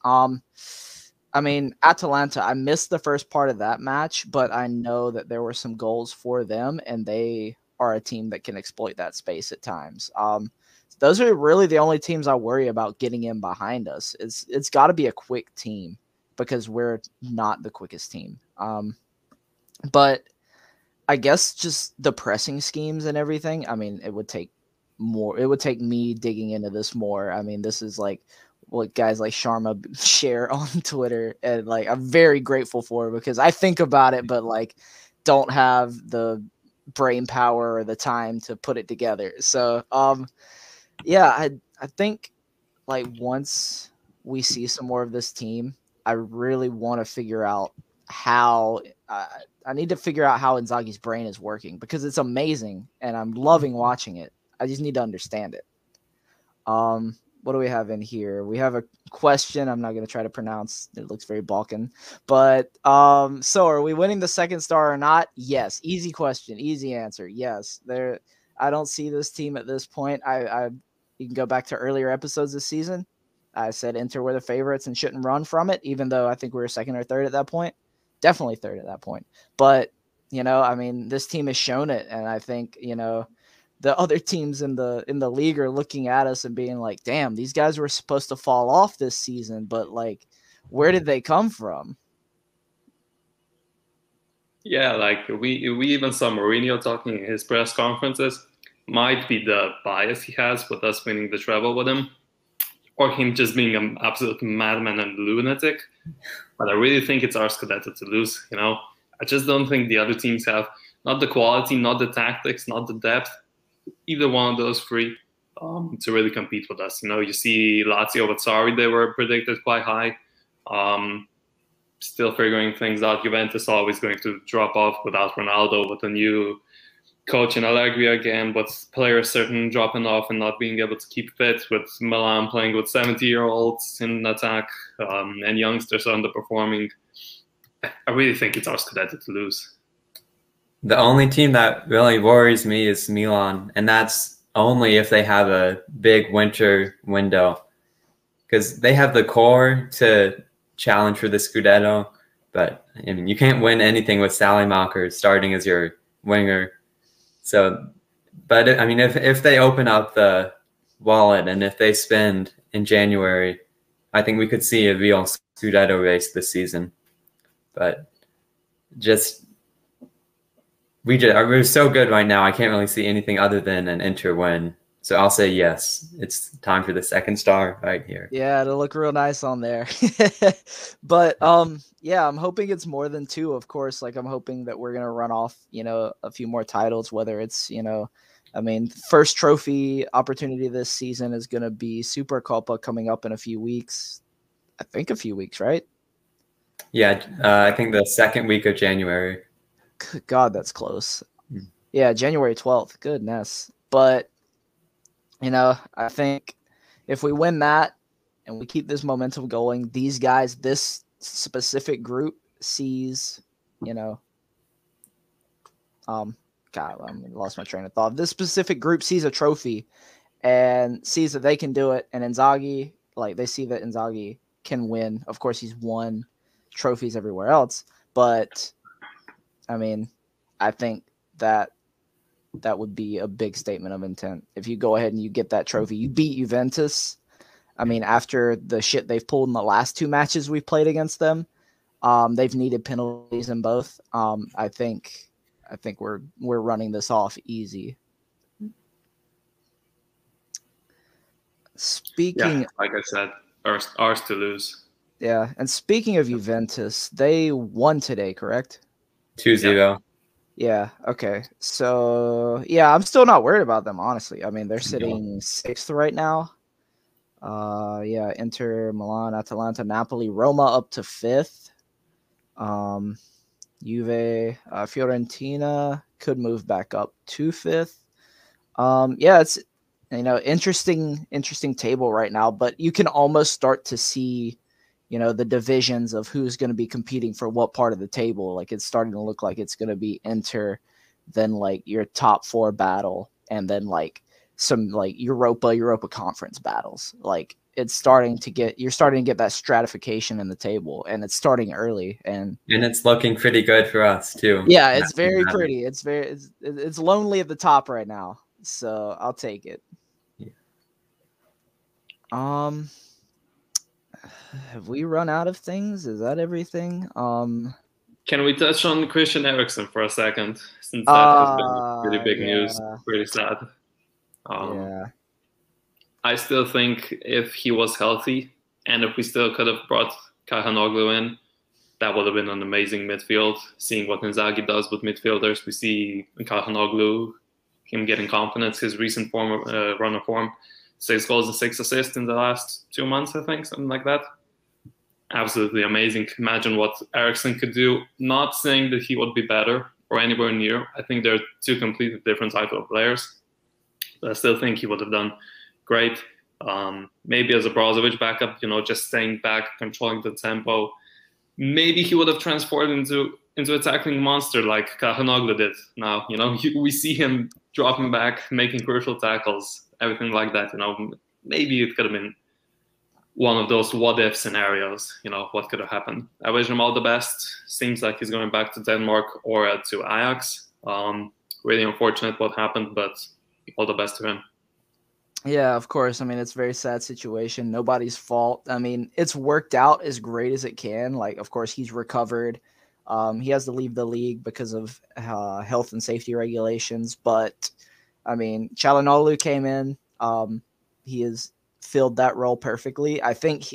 Atalanta, I missed the first part of that match, but I know that there were some goals for them, and they are a team that can exploit that space at times. Those are really the only teams I worry about getting in behind us. It's got to be a quick team, because we're not the quickest team. But I guess just the pressing schemes and everything, it would take more. It would take me digging into this more. This is like what guys like Sharma share on Twitter, and like I'm very grateful for, because I think about it, but like don't have the brain power or the time to put it together. So, yeah, I think like once we see some more of this team, I really want to figure out how I need to figure out how Inzaghi's brain is working, because it's amazing and I'm loving watching it. I just need to understand it. What do we have in here? We have a question I'm not going to try to pronounce. It looks very Balkan. But so are we winning the second star or not? Yes. Easy question. Easy answer. Yes. I don't see this team at this point. You can go back to earlier episodes this season. I said Inter were the favorites and shouldn't run from it, even though I think we were second or third at that point. Definitely third at that point. But, this team has shown it. And I think, the other teams in the league are looking at us and being like, damn, these guys were supposed to fall off this season, but like, where did they come from? Yeah, like we even saw Mourinho talking in his press conferences. Might be the bias he has with us winning the treble with him, or him just being an absolute madman and lunatic. But I really think it's our Scudetto to lose. I just don't think the other teams have not the quality, not the tactics, not the depth, either one of those three, to really compete with us. You see Lazio with Sarri, they were predicted quite high. Still figuring things out. Juventus always going to drop off without Ronaldo, with a new coach in Allegri again, with players certain dropping off and not being able to keep fit, with Milan playing with 70-year-olds in attack, and youngsters underperforming. I really think it's our Scudetto to lose. The only team that really worries me is Milan, and that's only if they have a big winter window, because they have the core to challenge for the Scudetto. But I mean, you can't win anything with Salamaker starting as your winger. So, but I mean, if they open up the wallet and if they spend in January, I think we could see a real Scudetto race this season. But we're so good right now. I can't really see anything other than an Inter win. So I'll say yes. It's time for the second star right here. Yeah, it'll look real nice on there. But yeah, I'm hoping it's more than 2, of course. Like, I'm hoping that we're gonna run off, a few more titles, whether it's, I mean, first trophy opportunity this season is gonna be Supercoppa coming up in a few weeks. I think a few weeks, right? Yeah, I think the second week of January. God, that's close. Yeah, January 12th. Goodness. But, I think if we win that and we keep this momentum going, these guys, this specific group sees, God, I lost my train of thought. This specific group sees a trophy and sees that they can do it. And Inzaghi, they see that Inzaghi can win. Of course, he's won trophies everywhere else. But, I mean, I think that would be a big statement of intent. If you go ahead and you get that trophy, you beat Juventus. I mean, after the shit they've pulled in the last 2 matches we've played against them, they've needed penalties in both. I think we're running this off easy. Speaking, like I said, ours to lose. Yeah, and speaking of Juventus, they won today, correct? 2-0. Yeah, okay. So, yeah, I'm still not worried about them, honestly. I mean, they're sitting 6th right now. Yeah, Inter, Milan, Atalanta, Napoli, Roma up to 5th. Juve, Fiorentina could move back up to 5th. Yeah, it's interesting table right now, but you can almost start to see the divisions of who's going to be competing for what part of the table. Like, it's starting to look like it's going to be Inter, then your top 4 battle, and then some Europa Conference battles. Like, you're starting to get that stratification in the table, and it's starting early, and it's looking pretty good for us too. Yeah, it's very pretty. It's lonely at the top right now, so I'll take it. Yeah. Have we run out of things? Is that everything? Can we touch on Christian Eriksen for a second? Since that has been really big news, pretty sad. Yeah. I still think if he was healthy and if we still could have brought Calhanoglu in, that would have been an amazing midfield. Seeing what Inzaghi does with midfielders, we see Calhanoglu, him getting confidence, his recent run of form, 6 goals and 6 assists in the last 2 months, I think, something like that. Absolutely amazing. Imagine what Eriksen could do. Not saying that he would be better or anywhere near. I think they're 2 completely different type of players. But I still think he would have done great. Maybe as a Brozovic backup, just staying back, controlling the tempo. Maybe he would have transformed into a tackling monster like Calhanoglu did now. We see him dropping back, making crucial tackles, everything like that. Maybe it could have been one of those what-if scenarios, what could have happened. I wish him all the best. Seems like he's going back to Denmark or to Ajax. Really unfortunate what happened, but all the best to him. Yeah, of course. I mean, it's a very sad situation. Nobody's fault. I mean, it's worked out as great as it can. Of course, he's recovered. He has to leave the league because of health and safety regulations. But, I mean, Calhanoglu came in. He has filled that role perfectly. I think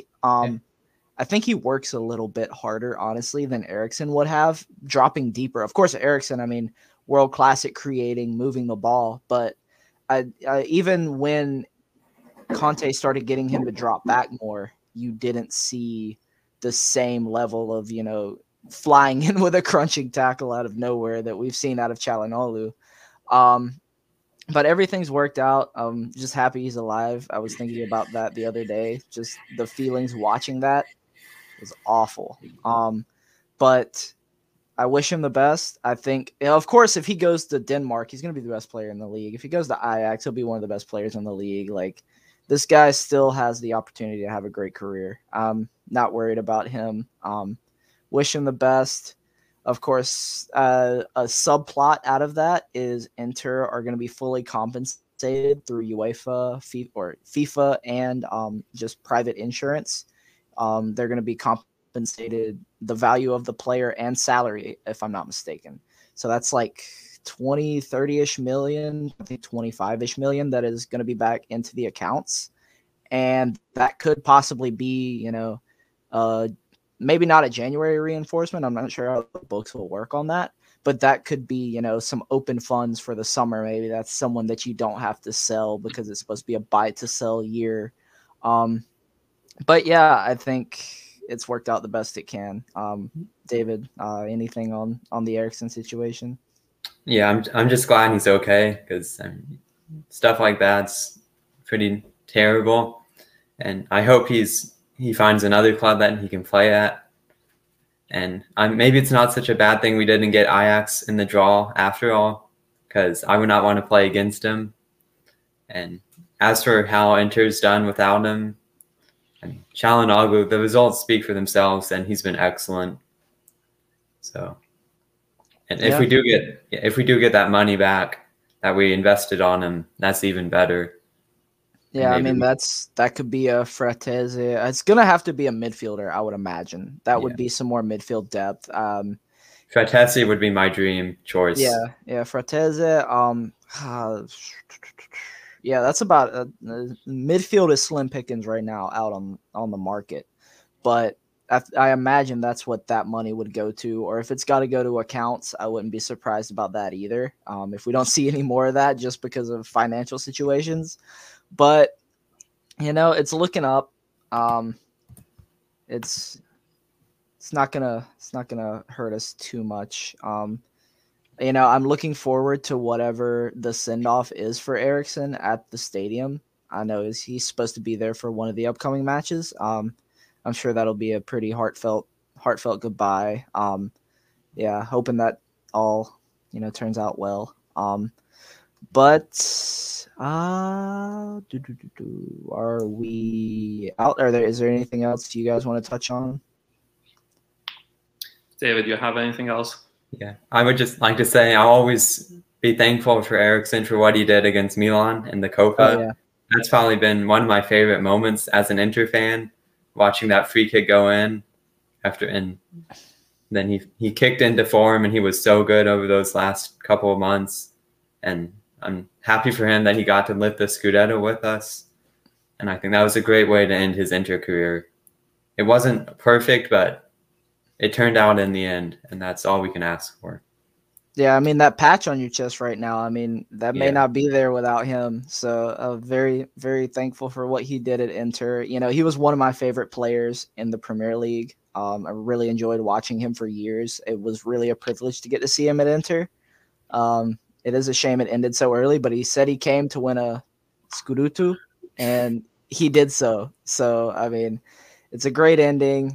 he works a little bit harder, honestly, than Eriksen would have, dropping deeper. Of course, Eriksen, I mean, world class at creating, moving the ball. But even when Conte started getting him to drop back more, you didn't see the same level of, flying in with a crunching tackle out of nowhere that we've seen out of Calhanoglu. But everything's worked out. I'm just happy he's alive. I was thinking about that the other day. Just the feelings watching that was awful. But I wish him the best. I think, of course, if he goes to Denmark, he's going to be the best player in the league. If he goes to Ajax, he'll be one of the best players in the league. Like, this guy still has the opportunity to have a great career. I'm not worried about him. Wish him the best. Of course, a subplot out of that is Inter are going to be fully compensated through FIFA, and just private insurance. They're going to be compensated the value of the player and salary, if I'm not mistaken. So that's like 20, 30-ish million, I think 25-ish million that is going to be back into the accounts. And that could possibly be, maybe not a January reinforcement. I'm not sure how the books will work on that, but that could be, some open funds for the summer. Maybe that's someone that you don't have to sell because it's supposed to be a buy to sell year. But yeah, I think it's worked out the best it can. David, anything on the Eriksen situation? Yeah, I'm just glad he's okay, because stuff like that's pretty terrible, and I hope he finds another club that he can play at. And maybe it's not such a bad thing we didn't get Ajax in the draw after all, because I would not want to play against him. And as for how Inter's done without him, Çalhanoğlu, the results speak for themselves, and he's been excellent. So, and if we do get that money back that we invested on him, that's even better. Yeah, I mean that could be a Fratese. It's gonna have to be a midfielder, I would imagine. That would be some more midfield depth. Fratese would be my dream choice. Yeah, Fratese. Yeah, that's about midfield is slim pickings right now out on the market, but I imagine that's what that money would go to. Or if it's got to go to accounts, I wouldn't be surprised about that either. If we don't see any more of that just because of financial situations, but it's looking up. It's not gonna hurt us too much. I'm looking forward to whatever the send-off is for Eriksen at the stadium. I know he's supposed to be there for one of the upcoming matches. I'm sure that'll be a pretty heartfelt goodbye. Hoping that all, turns out well. But are we out? Is there anything else you guys want to touch on? David, you have anything else? Yeah, I would just like to say I'll always be thankful for Eriksen for what he did against Milan in the Copa. Oh, yeah. That's probably been one of my favorite moments as an Inter fan, watching that free kick go in and then he kicked into form, and he was so good over those last couple of months. And I'm happy for him that he got to lift the Scudetto with us. And I think that was a great way to end his Inter career. It wasn't perfect, but it turned out in the end, and that's all we can ask for. Yeah, I mean, that patch on your chest right now, that may not be there without him. So very, very thankful for what he did at Inter. He was one of my favorite players in the Premier League. I really enjoyed watching him for years. It was really a privilege to get to see him at Inter. It is a shame it ended so early, but he said he came to win a Scudetto, and he did so. So, it's a great ending.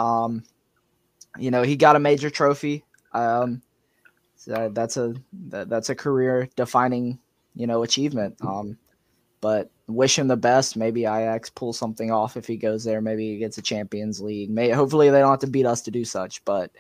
He got a major trophy. So that's a career defining, achievement. But wish him the best. Maybe Ajax pulls something off if he goes there. Maybe he gets a Champions League. Hopefully they don't have to beat us to do such. But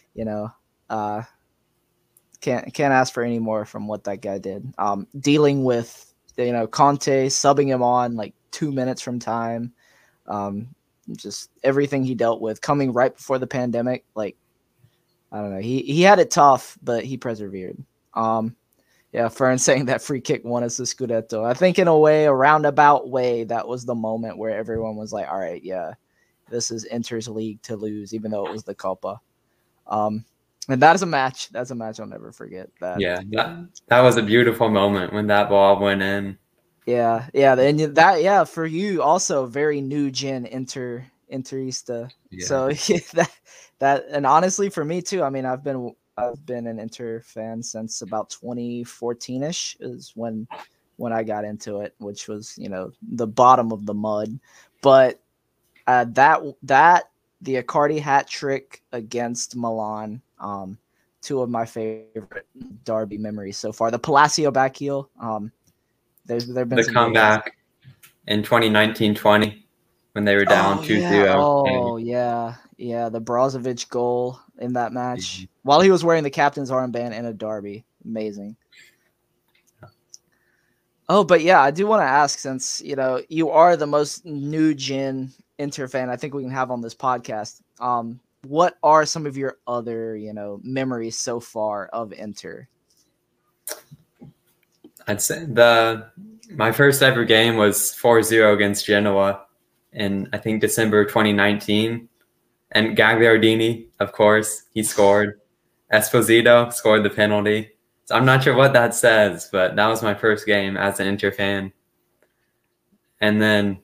can't ask for any more from what that guy did. Dealing with Conte subbing him on like 2 minutes from time. Just everything he dealt with coming right before the pandemic. Like, I don't know. He had it tough, but he persevered. Fern saying that free kick won us the Scudetto. I think in a roundabout way, that was the moment where everyone was like, all right, yeah, this is Inter's league to lose, even though it was the Copa. And that is a match. That's a match I'll never forget. That was a beautiful moment when that ball went in. Yeah, and for you also very new gen Interista. Yeah. So that and honestly for me too. I've been an Inter fan since about 2014ish is when I got into it, which was the bottom of the mud. But the Icardi hat trick against Milan, two of my favorite derby memories so far. The Palacio back heel. There've been the comeback in 2019-20 when they were down 2-0. Yeah. Oh yeah, the Brozovic goal in that match while he was wearing the captain's armband in a derby. Amazing. Oh, but yeah, I do want to ask, since you are the most new gen Inter fan I think we can have on this podcast. What are some of your other memories so far of Inter? I'd say my first ever game was 4-0 against Genoa in, I think, December 2019. And Gagliardini, of course, he scored. Esposito scored the penalty. So I'm not sure what that says, but that was my first game as an Inter fan. And then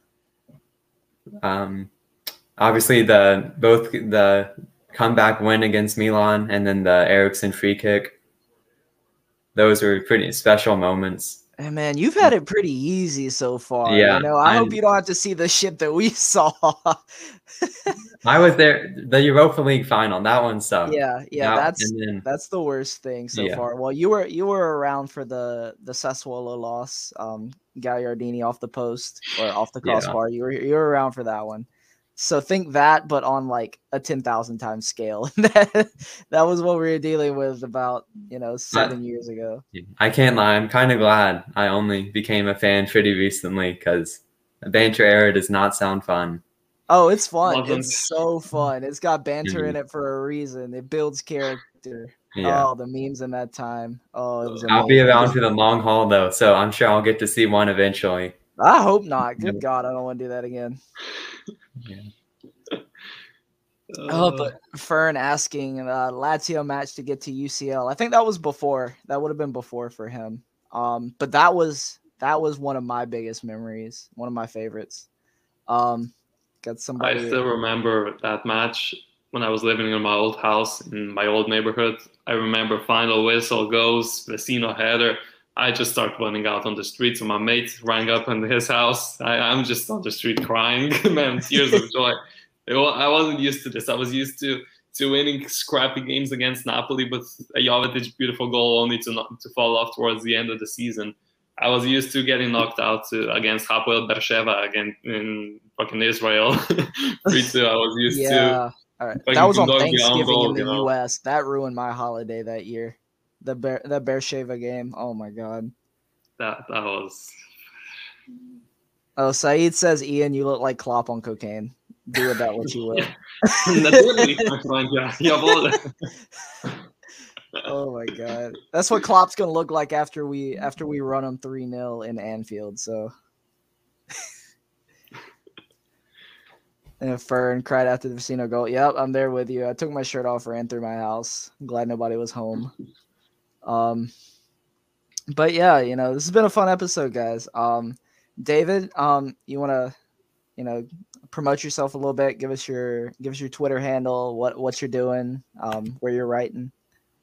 obviously both the comeback win against Milan and then the Eriksen free kick. Those were pretty special moments. Hey man, you've had it pretty easy so far. Yeah, I hope you don't have to see the shit that we saw. I was there, the Europa League final. That one sucked. Yeah, that's the worst thing so far. Well, you were around for the Sassuolo loss, Gagliardini off the post or off the crossbar. You were around for that one. So think that, but on like a 10,000 times scale. That was what we were dealing with about 7 years ago. I can't lie. I'm kind of glad I only became a fan pretty recently, because the banter era does not sound fun. Oh, it's fun. It's so fun. It's got banter in it for a reason. It builds character. Yeah. Oh, the memes in that time. Oh, it was amazing. I'll be around for the long haul though, so I'm sure I'll get to see one eventually. I hope not. Good God, I don't want to do that again. But Fern asking Lazio match to get to UCL. I think that was before. That would have been before for him. But that was one of my biggest memories. One of my favorites. Got somebody. I still remember that match when I was living in my old house in my old neighborhood. I remember final whistle goes, Vecino header. I just started running out on the street. So my mate rang up in his house. I'm just on the street crying, man, tears of joy. I wasn't used to this. I was used to winning scrappy games against Napoli, but a Jovetic beautiful goal only to fall off towards the end of the season. I was used to getting knocked out against Hapoel Beersheva again in fucking Israel. 3-2. I was used to. All right. That was on Thanksgiving in the U.S. That ruined my holiday that year. The Beersheva game. Oh my God. That was. Oh, Saeed says, Ian, you look like Klopp on cocaine. Do with that what you will. Oh my God, that's what Klopp's gonna look like after we run him 3-0 in Anfield. So, and Fern cried after the Vecino goal. Yep, I'm there with you. I took my shirt off, ran through my house. I'm glad nobody was home. But yeah, this has been a fun episode, guys. David, you want to promote yourself a little bit? Give us your Twitter handle, what you're doing, where you're writing.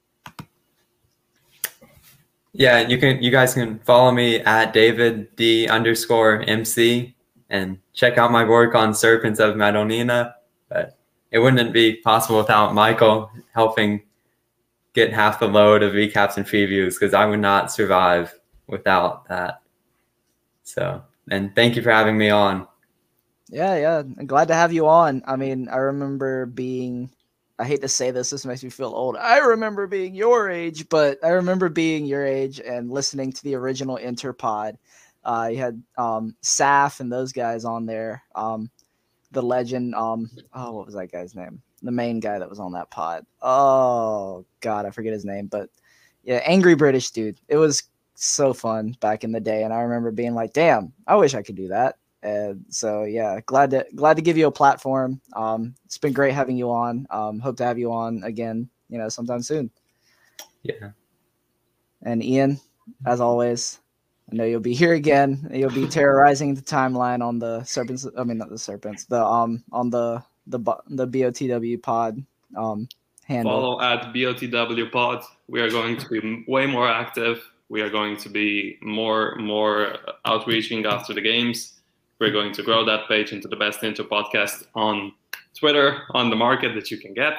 Yeah, you guys can follow me at DavidD_MC and check out my work on Serpents of Madonnina. But it wouldn't be possible without Michael helping get half the load of recaps and previews, because I would not survive without that. So, and thank you for having me on. Yeah. I'm glad to have you on. I mean, I remember being, I hate to say this makes me feel old. I remember being your age, but I remember being your age and listening to the original Interpod. You had Saf and those guys on there. The legend, what was that guy's name? The main guy that was on that pod. Oh, God, I forget his name. But yeah, angry British dude. It was so fun back in the day. And I remember being like, damn, I wish I could do that. And so, yeah, glad to give you a platform. It's been great having you on. Hope to have you on again, sometime soon. Yeah. And Ian, as always, I know you'll be here again. You'll be terrorizing the timeline on the Serpents. I mean, not the Serpents. On the BOTW pod handle. Follow at BOTW pod. We are going to be way more active. We are going to be more outreaching after the games. We're going to grow that page into the best Inter podcast on Twitter, on the market that you can get.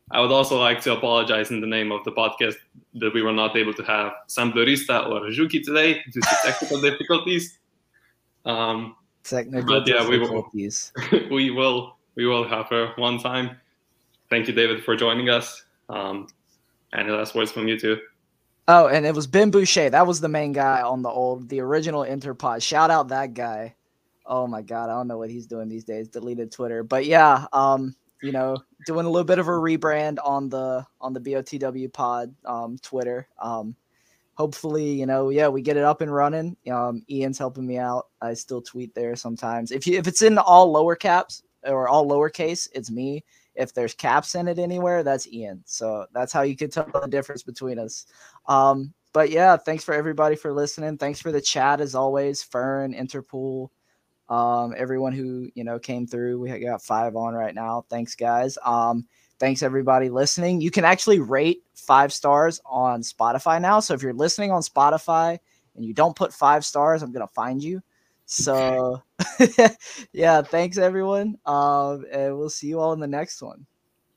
I would also like to apologize in the name of the podcast that we were not able to have Samplorista or Juki today due to technical difficulties. Technical difficulties. We will have her one time. Thank you, David, for joining us. Any last words from you too? Oh, and it was Ben Boucher. That was the main guy on the original Interpod. Shout out that guy. Oh my God, I don't know what he's doing these days. Deleted Twitter, but yeah, you know, doing a little bit of a rebrand on the BOTW Pod Twitter. Hopefully, you know, yeah, we get it up and running. Ian's helping me out. I still tweet there sometimes. If it's in all lower caps or all lowercase, it's me. If there's caps in it anywhere, that's Ian. So that's how you can tell the difference between us. But yeah, thanks for everybody for listening. Thanks for the chat as always, Fern, Interpool, everyone who, you know, came through. We got 5 on right now. Thanks, guys. Thanks everybody listening. You can actually rate 5 stars on Spotify now. So if you're listening on Spotify and you don't put 5 stars, I'm gonna find you. So yeah, thanks everyone. And we'll see you all in the next one.